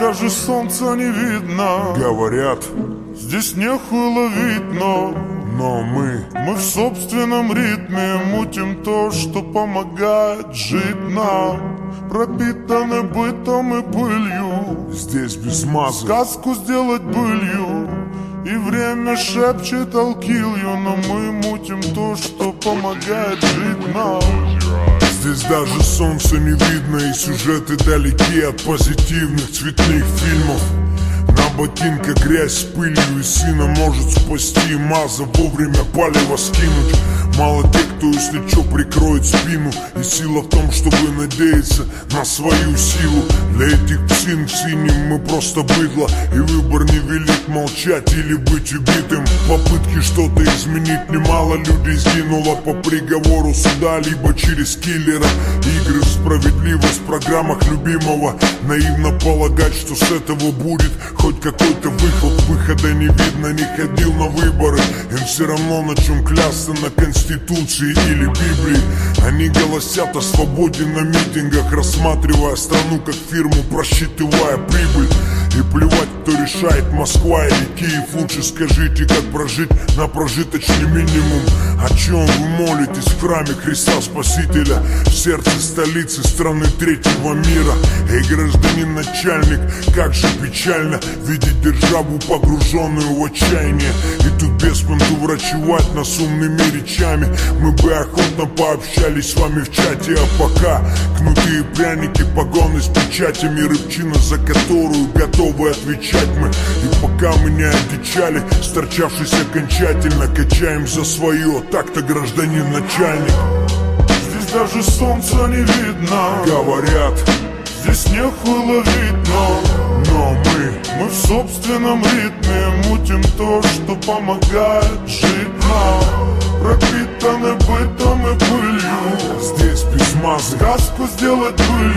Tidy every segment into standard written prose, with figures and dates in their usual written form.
даже солнца не видно. Говорят, здесь нехуй ловить, но мы в собственном ритме мутим то, что помогает жить нам. Пропитаны бытом и пылью, здесь без мазы сказку сделать былью. И время шепчет алкилью, но мы мутим то, что помогает жить нам. Здесь даже солнца не видно, и сюжеты далеки от позитивных цветных фильмов. На ботинках грязь с пылью, и сына может спасти маза вовремя палево скинуть. Мало тех, кто, если чё, прикроет спину. И сила в том, чтобы надеяться на свою силу. Для этих псин в синим мы просто быдло, и выбор невелик, молчать или быть убитым. Попытки что-то изменить немало людей сгинуло по приговору суда, либо через киллера. Игры в справедливость в программах любимого. Наивно полагать, что с этого будет хоть какой-то выход. Выхода не видно, не ходил на выборы. Им все равно на чем клясться, на Конституции или Библии. Они голосят о свободе на митингах, рассматривая страну как фирму, просчитывая прибыль. И плевать, кто решает, Москва или Киев. Лучше скажите, как прожить на прожиточный минимум. О чем вы молитесь в храме Христа Спасителя, в сердце столицы страны третьего мира? Эй, гражданин начальник, как же печально видеть державу, погруженную в отчаяние. И тут без понту врачевать нас умными речами. Мы бы охотно пообщались с вами в чате. А пока кнуты и пряники, погоны с печатями, рыбчина, за которую готовы отвечать мы. И пока мы не одичали, сторчавшись окончательно, качаем за свое. Так-то, гражданин начальник. Здесь даже солнца не видно. Говорят, здесь нехуй ловить, но мы в собственном ритме мутим то, что помогает жить нам. Пропитаны бытом и пылью, здесь без мазы сказку сделать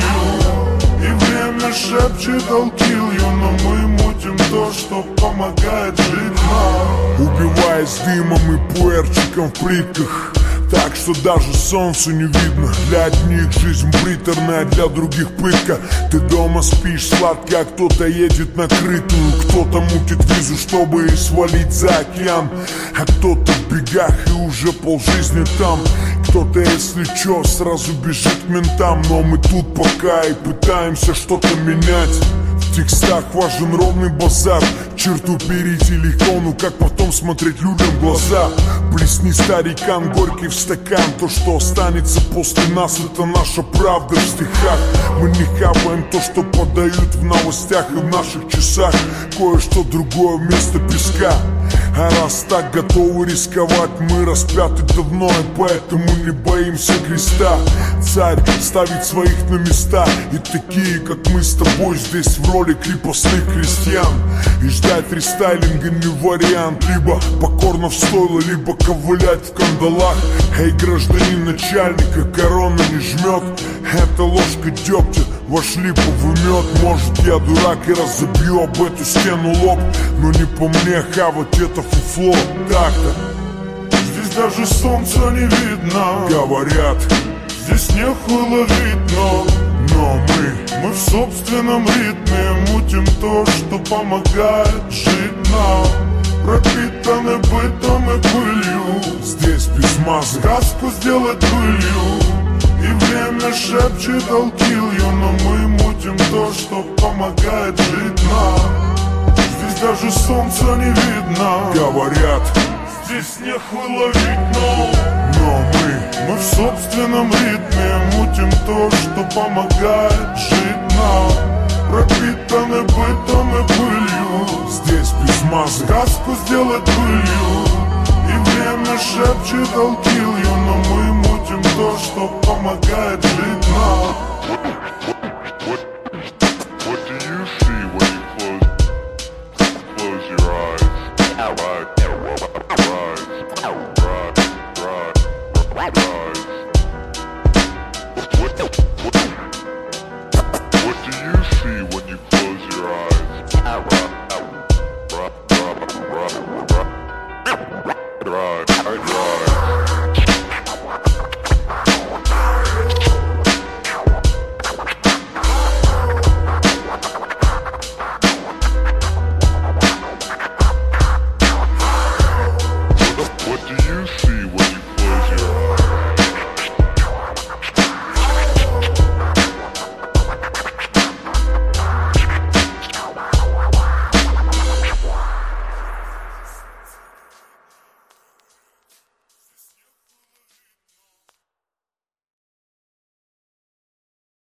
былью. И время шепчет алкилью, но мы мутим то, что помогает жить нам. Убиваясь дымом и пуэрчиком в плитках, так что даже солнцу не видно. Для одних жизнь приторная, для других пытка. Ты дома спишь сладко, а кто-то едет на крытую. Кто-то мутит визу, чтобы свалить за океан, а кто-то в бегах и уже полжизни там. Кто-то, если чё, сразу бежит к ментам. Но мы тут пока и пытаемся что-то менять. В текстах важен ровный базар. Черту перейти легко, ну как потом смотреть людям в глаза? Плесни, старикан, горький в стакан. То, что останется после нас, это наша правда в стихах. Мы не хапаем то, что подают в новостях и в наших часах. Кое-что другое вместо песка. А раз так готовы рисковать, мы распяты давно, и поэтому не боимся креста. Царь ставит своих на места, и такие, как мы с тобой, здесь в роли крепостных крестьян. И ждать рестайлинга не вариант. Либо покорно в стойло, либо ковылять в кандалах. Эй, гражданин начальника, корона не жмет. Это ложка дегтя, вошли повымет. Может, я дурак и разобью об эту стену лоб, но не по мне хавать это фуфло. Так-то здесь даже солнца не видно. Говорят, здесь нехуй ловить, но мы в собственном ритме мутим то, что помогает жить нам. Пропитаны бытом и пылью, здесь без мазы сказку сделать былью. И время шепчет алкилью, но мы мутим то, что помогает жить нам. Здесь даже солнца не видно. Говорят, здесь нехуй ловить, но мы в собственном ритме мутим то, что помогает жить нам. Пропитаны бытом и пылью, здесь без мазы сказку сделать былью. И время шепчет алкилью, но мы мутим то, что помогает жить нам. What do you see when you close your eyes? Rise.